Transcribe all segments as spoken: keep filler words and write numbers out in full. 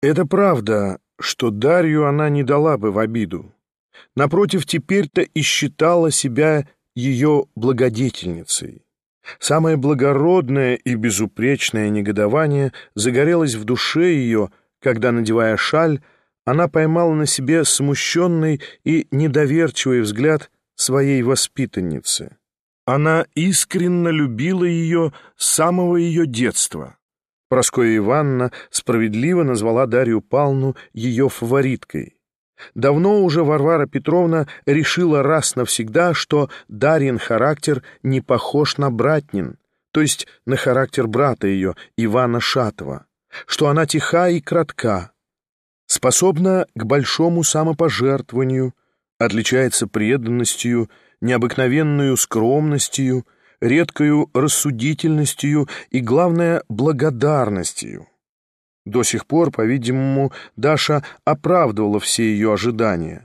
Это правда, что Дарью она не дала бы в обиду. Напротив, теперь-то и считала себя ее благодетельницей. Самое благородное и безупречное негодование загорелось в душе ее, когда, надевая шаль, она поймала на себе смущенный и недоверчивый взгляд своей воспитанницы. Она искренне любила ее с самого ее детства. Прасковья Ивановна справедливо назвала Дарью Павловну ее фавориткой. Давно уже Варвара Петровна решила раз навсегда, что Дарьин характер не похож на братнин, то есть на характер брата ее, Ивана Шатова, что она тиха и кратка, способна к большому самопожертвованию, отличается преданностью, необыкновенную скромностью, редкою рассудительностью и, главное, благодарностью. До сих пор, по-видимому, Даша оправдывала все ее ожидания.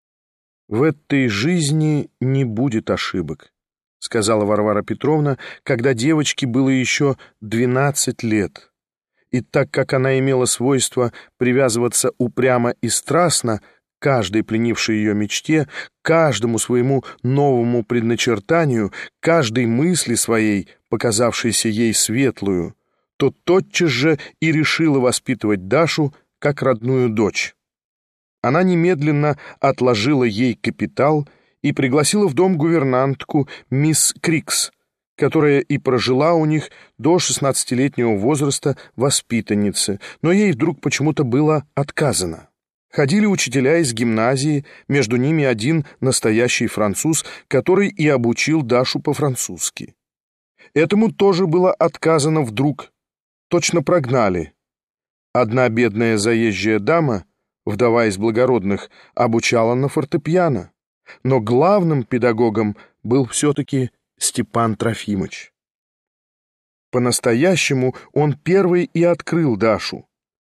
«В этой жизни не будет ошибок», — сказала Варвара Петровна, когда девочке было еще двенадцать лет. И так как она имела свойство привязываться упрямо и страстно к каждой пленившей ее мечте, каждому своему новому предначертанию, каждой мысли своей, показавшейся ей светлую, то тотчас же и решила воспитывать Дашу как родную дочь. Она немедленно отложила ей капитал и пригласила в дом гувернантку мисс Крикс, которая и прожила у них до шестнадцатилетнего возраста воспитанницы, но ей вдруг почему-то было отказано. Ходили учителя из гимназии, между ними один настоящий француз, который и обучил Дашу по-французски. Этому тоже было отказано вдруг, точно прогнали. Одна бедная заезжая дама, вдова из благородных, обучала на фортепиано, но главным педагогом был все-таки Степан Трофимыч. По-настоящему он первый и открыл Дашу.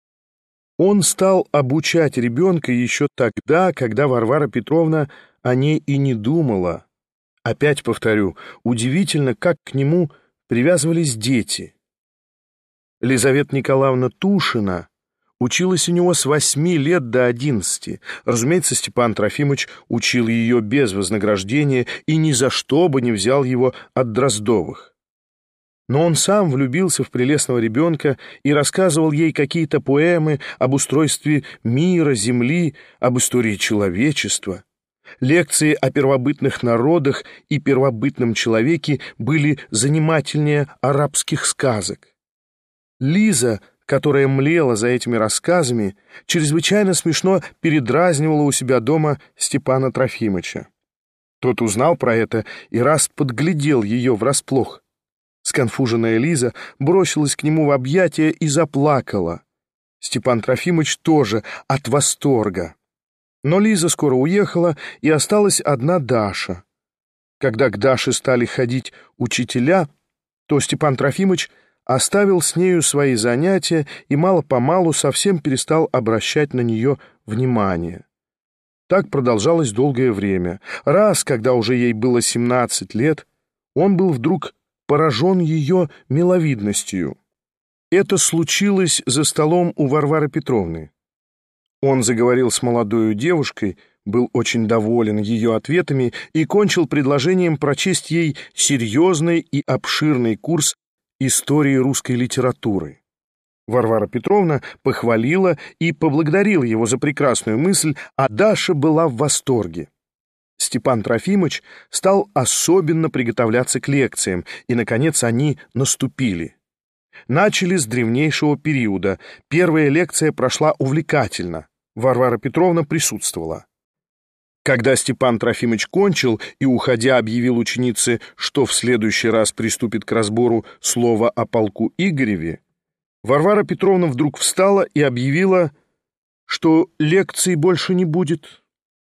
Он стал обучать ребенка еще тогда, когда Варвара Петровна о ней и не думала. Опять повторю, удивительно, как к нему привязывались дети. Лизавета Николаевна Тушина училась у него с восьми лет до одиннадцати. Разумеется, Степан Трофимыч учил ее без вознаграждения и ни за что бы не взял его от Дроздовых. Но он сам влюбился в прелестного ребенка и рассказывал ей какие-то поэмы об устройстве мира, земли, об истории человечества. Лекции о первобытных народах и первобытном человеке были занимательнее арабских сказок. Лиза, которая млела за этими рассказами, чрезвычайно смешно передразнивала у себя дома Степана Трофимыча. Тот узнал про это и раз подглядел ее врасплох. Сконфуженная Лиза бросилась к нему в объятия и заплакала. Степан Трофимыч тоже от восторга. Но Лиза скоро уехала, и осталась одна Даша. Когда к Даше стали ходить учителя, то Степан Трофимыч оставил с нею свои занятия и мало-помалу совсем перестал обращать на нее внимание. Так продолжалось долгое время. Раз, когда уже ей было семнадцать лет, он был вдруг поражен ее миловидностью. Это случилось за столом у Варвары Петровны. Он заговорил с молодою девушкой, был очень доволен ее ответами и кончил предложением прочесть ей серьезный и обширный курс истории русской литературы. Варвара Петровна похвалила и поблагодарила его за прекрасную мысль, а Даша была в восторге. Степан Трофимыч стал особенно приготовляться к лекциям, и, наконец, они наступили. Начали с древнейшего периода. Первая лекция прошла увлекательно. Варвара Петровна присутствовала. Когда Степан Трофимыч кончил и, уходя, объявил ученице, что в следующий раз приступит к разбору слова о полку Игореве, Варвара Петровна вдруг встала и объявила, что лекций больше не будет.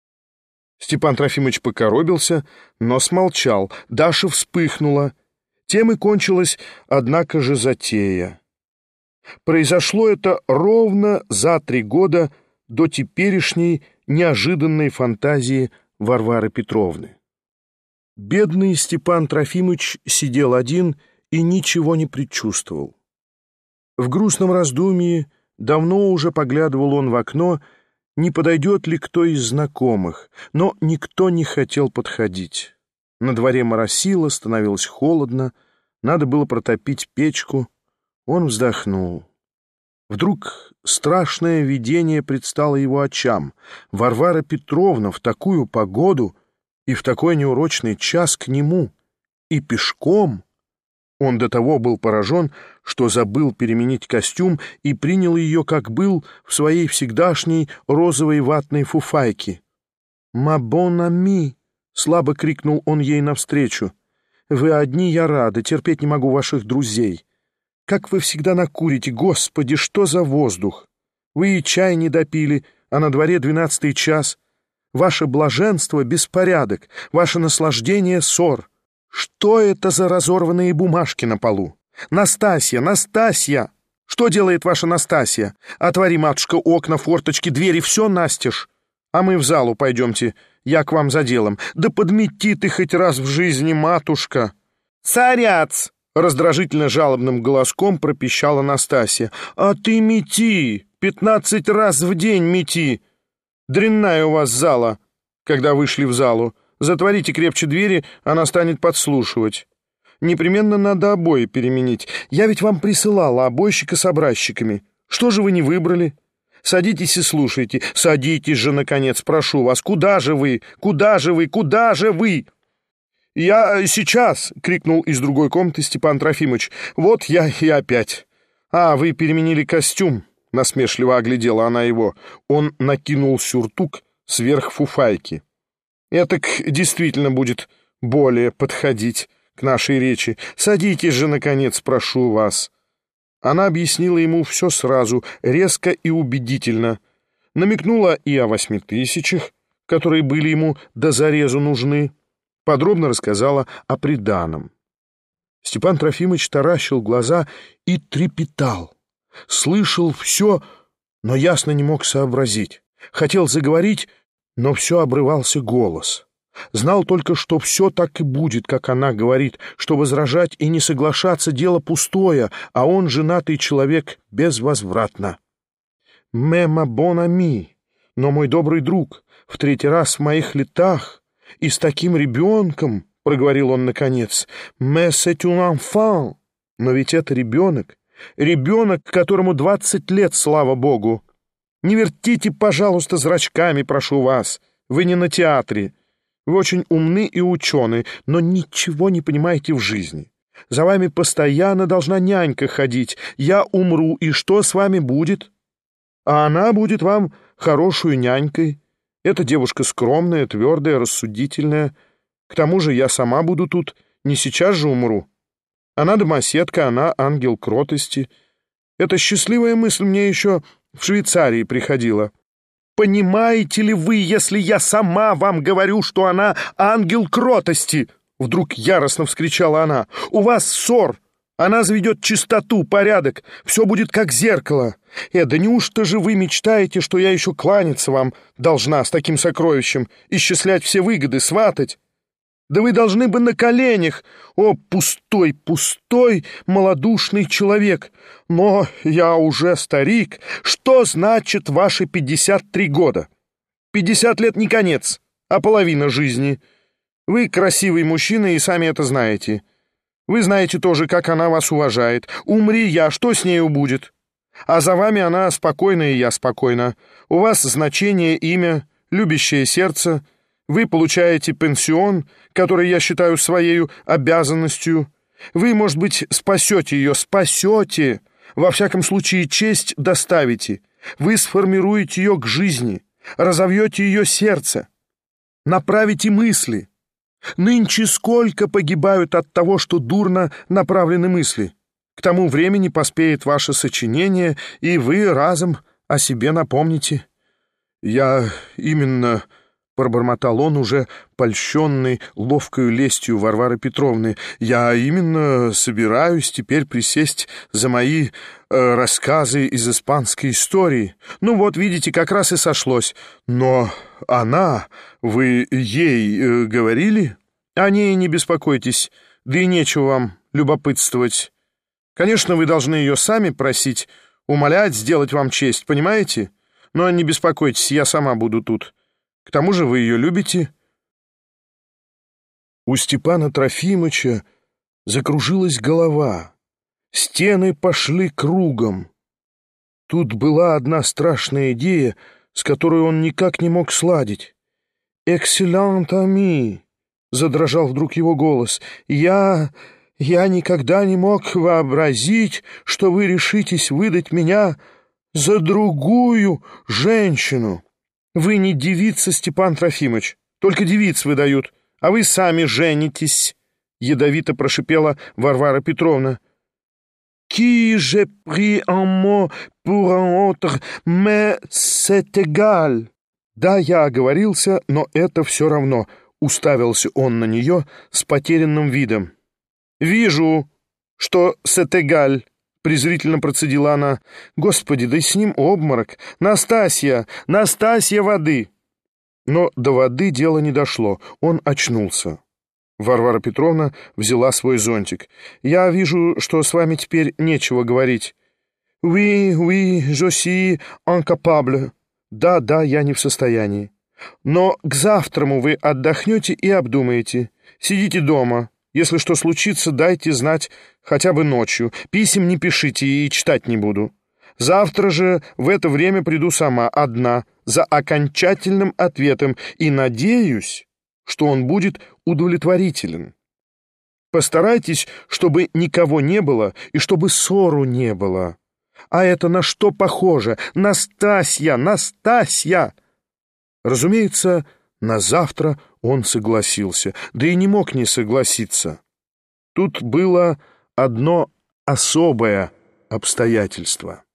Степан Трофимыч покоробился, но смолчал. Даша вспыхнула. Тем и кончилась, однако же, затея. Произошло это ровно за три года до теперешней неожиданной фантазии Варвары Петровны. Бедный Степан Трофимыч сидел один и ничего не предчувствовал. В грустном раздумье, Давно уже поглядывал он в окно, не подойдет ли кто из знакомых, но никто не хотел подходить. На дворе моросило, становилось холодно, надо было протопить печку. Он вздохнул. Вдруг страшное видение предстало его очам. Варвара Петровна в такую погоду и в такой неурочный час к нему, и пешком. Он до того был поражен, что забыл переменить костюм и принял ее, как был, в своей всегдашней розовой ватной фуфайке. «Ма бон ами!» — слабо крикнул он ей навстречу. «Вы одни, я рада, терпеть не могу ваших друзей. Как вы всегда накурите, Господи, что за воздух! Вы и чай не допили, а на дворе двенадцатый час. Ваше блаженство — беспорядок, ваше наслаждение — ссор. Что это за разорванные бумажки на полу? Настасья, Настасья! Что делает ваша Настасья? Отвори, матушка, окна, форточки, двери, все настежь. А мы в залу пойдемте, я к вам за делом. Да подмети ты хоть раз в жизни, матушка!» «Царяц!» — раздражительно жалобным голоском пропищала Настасья. «А ты мети! Пятнадцать раз в день мети! Дрянная у вас зала!» Когда вышли в залу. «Затворите крепче двери, она станет подслушивать. Непременно надо обои переменить. Я ведь вам присылала обойщика с образчиками. Что же вы не выбрали? Садитесь и слушайте. Садитесь же, наконец, прошу вас. Куда же вы? Куда же вы? Куда же вы?» «Я сейчас!» — крикнул из другой комнаты Степан Трофимович. «Вот я и опять!» «А, вы переменили костюм!» — насмешливо оглядела она его. Он накинул сюртук сверх фуфайки. «Этак действительно будет более подходить к нашей речи. Садитесь же, наконец, прошу вас». Она объяснила ему все сразу, резко и убедительно. Намекнула и о восьми тысячах, которые были ему до зарезу нужны. Подробно рассказала о приданом. Степан Трофимович таращил глаза и трепетал. Слышал все, но ясно не мог сообразить. Хотел заговорить, но все обрывался голос. Знал только, что все так и будет, как она говорит, что возражать и не соглашаться — дело пустое, а он, женатый человек, безвозвратно. «Мема бон ами, но мой добрый друг, в третий раз в моих летах и с таким ребенком», — проговорил он наконец, «mais c'est un enfant». Но ведь это ребенок, ребенок, которому двадцать лет, слава богу. Не вертите, пожалуйста, зрачками, прошу вас. Вы не на театре. Вы очень умны и учены, но ничего не понимаете в жизни. За вами постоянно должна нянька ходить. Я умру, и что с вами будет? А она будет вам хорошую нянькой. Эта девушка скромная, твердая, рассудительная. К тому же я сама буду тут, не сейчас же умру. Она домоседка, она ангел кротости. Эта счастливая мысль мне еще в Швейцарии приходила. Понимаете ли вы, если я сама вам говорю, что она ангел кротости? Вдруг яростно вскричала она. У вас ссор. Она заведет чистоту, порядок. Все будет как зеркало. Э, да неужто же вы мечтаете, что я еще кланяться вам должна с таким сокровищем, исчислять все выгоды, сватать? Да вы должны бы на коленях. О, пустой, пустой, малодушный человек. Но я уже старик. Что значит ваши пятьдесят три года? Пятьдесят лет не конец, а половина жизни. Вы красивый мужчина и сами это знаете. Вы знаете тоже, как она вас уважает. Умри я, что с нею будет? А за вами она спокойна, и я спокойна. У вас значение, имя, любящее сердце. Вы получаете пенсион, который я считаю своей обязанностью. Вы, может быть, спасете ее, спасете. Во всяком случае, честь доставите. Вы сформируете ее к жизни, разовьете ее сердце, направите мысли. Нынче сколько погибают от того, что дурно направлены мысли. К тому времени поспеет ваше сочинение, и вы разом о себе напомните. Я именно... Пробормотал он, уже польщенный ловкою лестью Варвары Петровны. «Я именно собираюсь теперь присесть за мои э, рассказы из испанской истории. Ну вот, видите, как раз и сошлось. Но она... Вы ей э, говорили? О ней не беспокойтесь, да и нечего вам любопытствовать. Конечно, вы должны ее сами просить. умолять сделать вам честь, понимаете? Но не беспокойтесь, я сама буду тут. К тому же вы ее любите». У Степана Трофимыча закружилась голова, стены пошли кругом. Тут была одна страшная идея, с которой он никак не мог сладить. «Экселлент ами!» — задрожал вдруг его голос. «Я... я никогда не мог вообразить, что вы решитесь выдать меня за другую женщину. Вы не девица, Степан Трофимыч, только девиц выдают, а вы сами женитесь», — ядовито прошипела Варвара Петровна. «Qui j'ai pris un mot pour un autre, mais c'est égal». «Да, я оговорился, но это все равно», — уставился он на нее с потерянным видом. «Вижу, что c'est égal», — презрительно процедила она. «Господи, да и с ним обморок! Настасья! Настасья, воды!» Но до воды дело не дошло, он очнулся. Варвара Петровна взяла свой зонтик. «Я вижу, что с вами теперь нечего говорить». «Oui, oui, je suis incapable». «Да, да, я не в состоянии. Но к завтраму вы отдохнете и обдумаете. Сидите дома. Если что случится, дайте знать хотя бы ночью. Писем не пишите и читать не буду. Завтра же в это время приду сама, одна, за окончательным ответом, и надеюсь, что он будет удовлетворителен. Постарайтесь, чтобы никого не было и чтобы ссору не было. А это на что похоже? Настасья! Настасья!» Разумеется, на завтра он согласился, да и не мог не согласиться. Тут было одно особое обстоятельство.